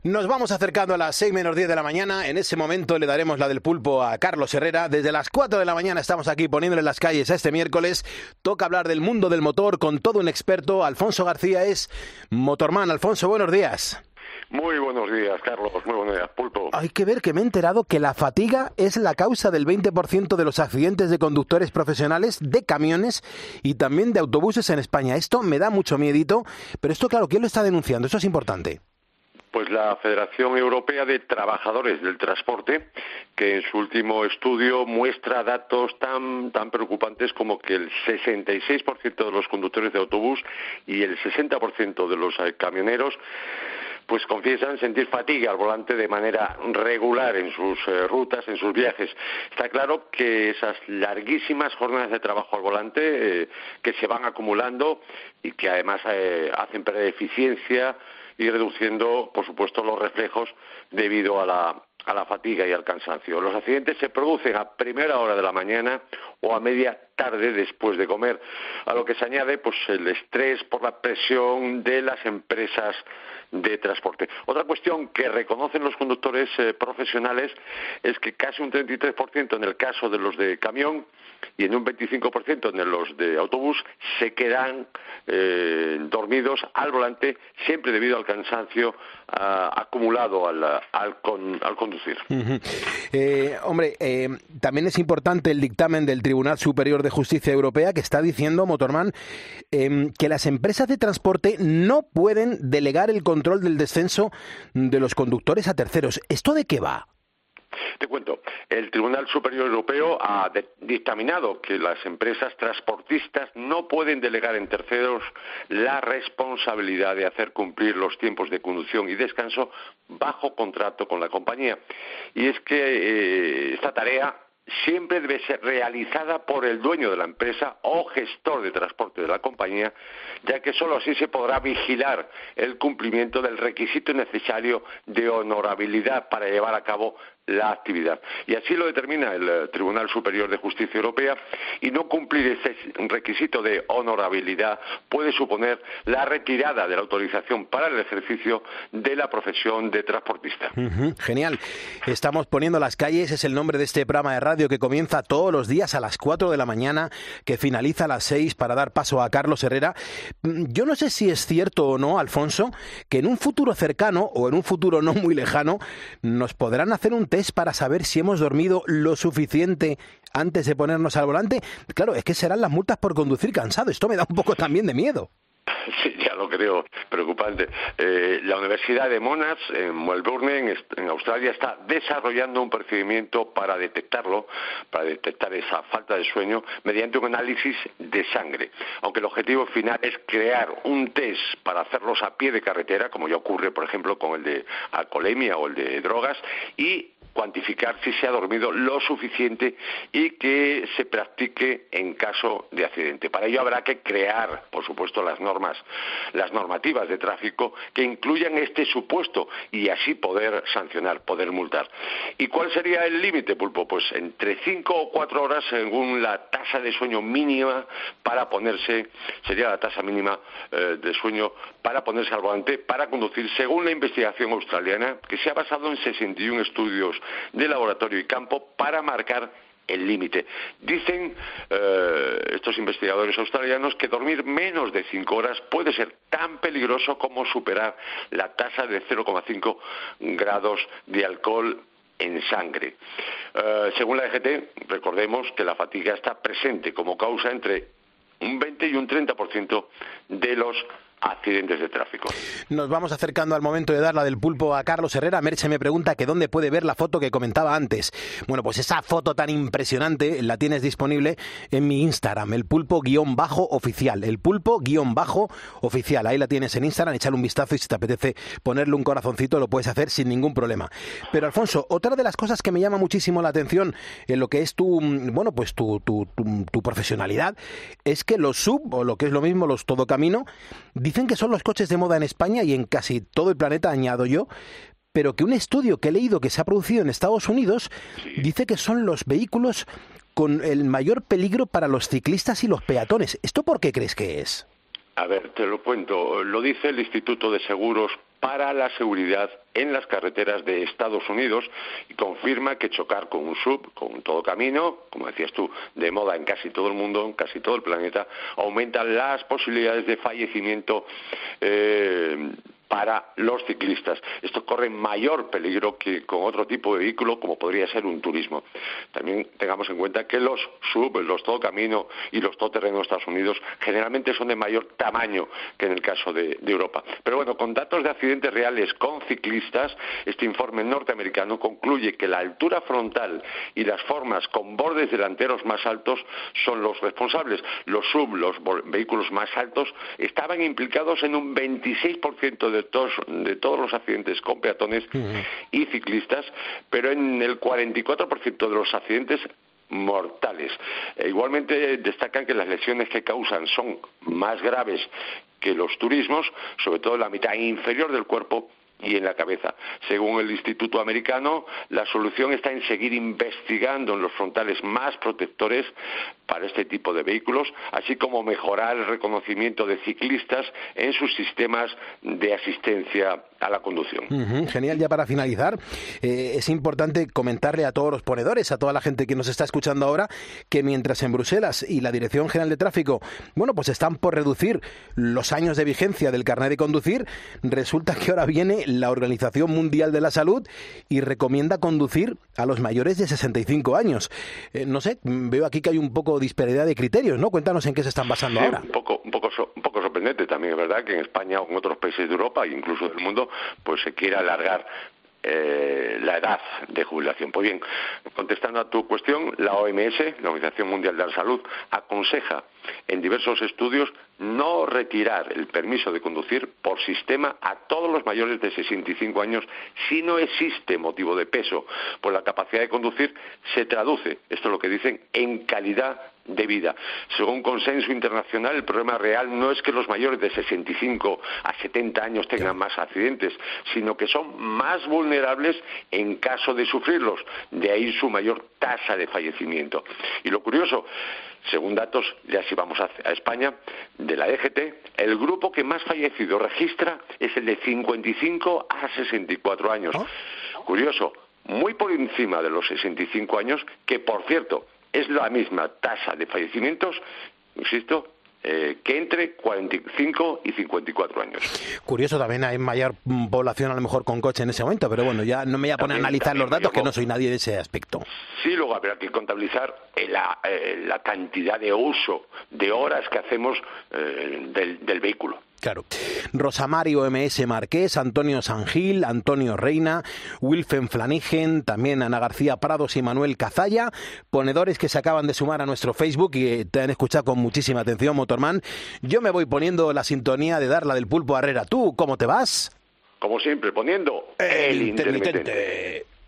Nos vamos acercando a las 6 menos 10 de la mañana. En ese momento le daremos la del pulpo a Carlos Herrera. Desde las 4 de la mañana estamos aquí poniéndole las calles a este miércoles. Toca hablar del mundo del motor con todo un experto. Alfonso García es Motorman. Alfonso, buenos días. Muy buenos días, Carlos. Muy buenos días, pulpo. Hay que ver que me he enterado que la fatiga es la causa del 20% de los accidentes de conductores profesionales, de camiones y también de autobuses en España. Esto me da mucho miedito, pero esto, claro, ¿quién lo está denunciando? Esto es importante. Pues la Federación Europea de Trabajadores del Transporte, que en su último estudio muestra datos tan preocupantes como que el 66% de los conductores de autobús y el 60% de los camioneros pues confiesan sentir fatiga al volante de manera regular en sus rutas, en sus viajes. Está claro que esas larguísimas jornadas de trabajo al volante que se van acumulando y que además hacen perder eficiencia y reduciendo, por supuesto, los reflejos debido a la fatiga y al cansancio. Los accidentes se producen a primera hora de la mañana o a media tarde después de comer, a lo que se añade pues el estrés por la presión de las empresas de transporte. Otra cuestión que reconocen los conductores profesionales es que casi un 33% en el caso de los de camión y en un 25% en los de autobús se quedan dormidos al volante, siempre debido al cansancio acumulado al conducir. También es importante el dictamen del Tribunal Superior de Justicia Europea que está diciendo, Motorman, que las empresas de transporte no pueden delegar el control del descenso de los conductores a terceros. ¿Esto de qué va? Te cuento, el Tribunal Superior Europeo ha dictaminado que las empresas transportistas no pueden delegar en terceros la responsabilidad de hacer cumplir los tiempos de conducción y descanso bajo contrato con la compañía. Y es que esta tarea siempre debe ser realizada por el dueño de la empresa o gestor de transporte de la compañía, ya que solo así se podrá vigilar el cumplimiento del requisito necesario de honorabilidad para llevar a cabo la actividad. Y así lo determina el Tribunal Superior de Justicia Europea, y no cumplir ese requisito de honorabilidad puede suponer la retirada de la autorización para el ejercicio de la profesión de transportista. Genial. Estamos poniendo las calles, es el nombre de este programa de radio que comienza todos los días a las 4 de la mañana, que finaliza a las 6 para dar paso a Carlos Herrera. Yo no sé si es cierto o no, Alfonso, que en un futuro cercano o en un futuro no muy lejano nos podrán hacer un test para saber si hemos dormido lo suficiente antes de ponernos al volante. Claro, es que serán las multas por conducir cansado. Esto me da un poco también de miedo. Sí, ya lo creo, preocupante. La Universidad de Monash, en Melbourne, en Australia, está desarrollando un procedimiento para detectar esa falta de sueño mediante un análisis de sangre. Aunque el objetivo final es crear un test para hacerlos a pie de carretera, como ya ocurre, por ejemplo, con el de alcoholemia o el de drogas, y cuantificar si se ha dormido lo suficiente y que se practique en caso de accidente. Para ello habrá que crear, por supuesto, las normativas de tráfico que incluyan este supuesto y así poder sancionar, poder multar. ¿Y cuál sería el límite, pulpo? Pues entre 5 o 4 horas según la tasa de sueño mínima para ponerse, sería la tasa mínima de sueño para ponerse al volante para conducir, según la investigación australiana que se ha basado en 61 estudios de laboratorio y campo para marcar el límite. Dicen estos investigadores australianos que dormir menos de 5 horas puede ser tan peligroso como superar la tasa de 0,5 grados de alcohol en sangre. Según la EGT, recordemos que la fatiga está presente como causa entre un 20 y un 30% de los accidentes de tráfico. Nos vamos acercando al momento de dar la del pulpo a Carlos Herrera. Merche me pregunta que dónde puede ver la foto que comentaba antes. Bueno, pues esa foto tan impresionante la tienes disponible en mi Instagram, el pulpo_oficial, el pulpo_oficial. Ahí la tienes en Instagram, échale un vistazo y si te apetece ponerle un corazoncito lo puedes hacer sin ningún problema. Pero Alfonso, otra de las cosas que me llama muchísimo la atención en lo que es tu profesionalidad es que los sub, o lo que es lo mismo, los todocamino, dicen que son los coches de moda en España y en casi todo el planeta, añado yo, pero que un estudio que he leído que se ha producido en Estados Unidos dice que son los vehículos con el mayor peligro para los ciclistas y los peatones. ¿Esto por qué crees que es? A ver, te lo cuento. Lo dice el Instituto de Seguros para la Seguridad en las Carreteras de Estados Unidos y confirma que chocar con un sub, con un todo camino, como decías tú, de moda en casi todo el mundo, en casi todo el planeta, aumenta las posibilidades de fallecimiento para los ciclistas. Esto corre mayor peligro que con otro tipo de vehículo, como podría ser un turismo. También tengamos en cuenta que los sub, los todo camino y los todoterreno de Estados Unidos generalmente son de mayor tamaño que en el caso de Europa. Pero bueno, con datos de accidentes reales con ciclistas, este informe norteamericano concluye que la altura frontal y las formas con bordes delanteros más altos son los responsables. Los sub, los vehículos más altos, estaban implicados en un 26% de todos los accidentes con peatones y ciclistas, pero en el 44% de los accidentes mortales. Igualmente destacan que las lesiones que causan son más graves que los turismos, sobre todo en la mitad inferior del cuerpo y en la cabeza. Según el Instituto Americano, la solución está en seguir investigando en los frontales más protectores para este tipo de vehículos, así como mejorar el reconocimiento de ciclistas en sus sistemas de asistencia a la conducción. Genial. Ya para finalizar, es importante comentarle a todos los ponedores, a toda la gente que nos está escuchando ahora, que mientras en Bruselas y la Dirección General de Tráfico, bueno, pues están por reducir los años de vigencia del carnet de conducir, resulta que ahora viene la Organización Mundial de la Salud y recomienda conducir a los mayores de 65 años. No sé, veo aquí que hay un poco de disparidad de criterios, ¿no? Cuéntanos en qué se están basando ahora. Un poco sorprendente también, es verdad, que en España o en otros países de Europa e incluso del mundo, pues se quiere alargar la edad de jubilación. Pues bien, contestando a tu cuestión, la OMS, la Organización Mundial de la Salud, aconseja en diversos estudios no retirar el permiso de conducir por sistema a todos los mayores de 65 años si no existe motivo de peso, pues la capacidad de conducir se traduce, esto es lo que dicen, en calidad de vida. Según consenso internacional, el problema real no es que los mayores de 65 a 70 años tengan más accidentes, sino que son más vulnerables en caso de sufrirlos, de ahí su mayor tasa de fallecimiento. Y lo curioso, según datos, ya si vamos a España, de la DGT, el grupo que más fallecidos registra es el de 55 a 64 años. Curioso, muy por encima de los 65 años, que por cierto, es la misma tasa de fallecimientos, insisto, que entre 45 y 54 años. Curioso, también hay mayor población a lo mejor con coche en ese momento, pero bueno, ya no me voy a poner a analizar los datos, que no soy nadie de ese aspecto. Sí, luego habrá que contabilizar la cantidad de uso de horas que hacemos del vehículo. Claro. Rosamario MS Marqués, Antonio Sangil, Antonio Reina, Wilfen Flanigen, también Ana García Prados y Manuel Cazalla, ponedores que se acaban de sumar a nuestro Facebook y te han escuchado con muchísima atención, Motorman. Yo me voy poniendo la sintonía de Darla del Pulpo Herrera. ¿Tú cómo te vas? Como siempre, poniendo el intermitente.